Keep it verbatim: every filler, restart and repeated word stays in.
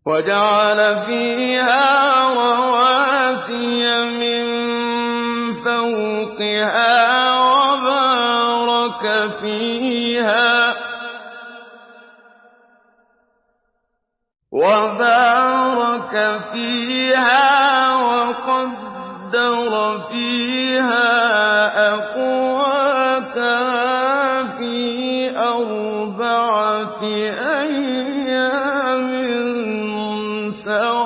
وَجَعَلَ فِيهَا رَوَاسِيَ مِن فَوْقِهَا وَبَارَكَ فِيهَا وَبَارَكَ فِيهَا وَقَدَّرَ فِيهَا أَقْوَاتَهَا فِي أَرْبَعَةِ أَيَّامٍ سَوَاءً